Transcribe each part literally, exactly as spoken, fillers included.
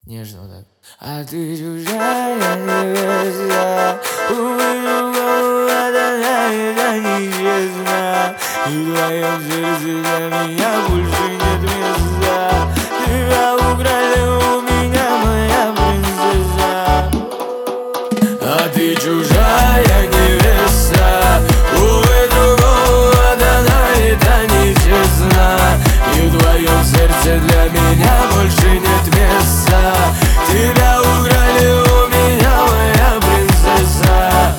Нежно вот так. А ты чужая невеста, увы, другого это нечестно. И в твоем сердце для меня больше нет места. Тебя украли у меня, моя принцесса. А ты чужая невеста, увы, другого дана, это нечестно. И в твоем сердце для меня больше нет места. Тебя украли у меня, моя принцесса.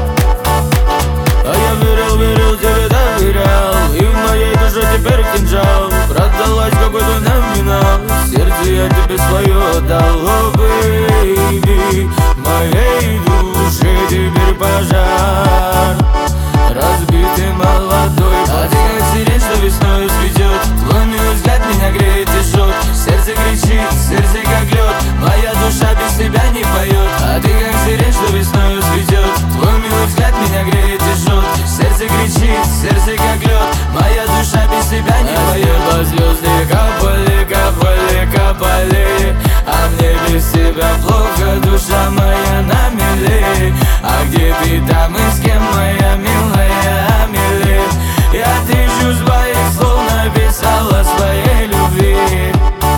А я верил, верил, тебе доверял, и в моей душе теперь кинжал. Продалась какой-то номинал, сердце я тебе свое отдал. О, бэйби, моей душе теперь пожар. Разбитый молодой, а ты как сирень, что весною цветет. Твой милый взгляд меня греет и жжет. Сердце кричит, сердце как лед, моя душа без тебя не поет. А ты как сирень, что весною цветет. Твой милый взгляд меня греет и жжет. Сердце кричит, сердце как лед, моя душа без тебя не поет. А звезды капали, капали, капали, а мне без тебя плохо, душа моя на мели. А где ты там и с кем, моя милая Амели? Я тысячу своих слов написала своей любви.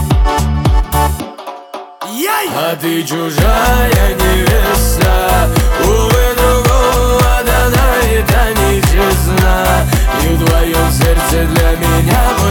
А ты чужая невеста, увы, другого дана, это нечестно. И в твоем сердце для меня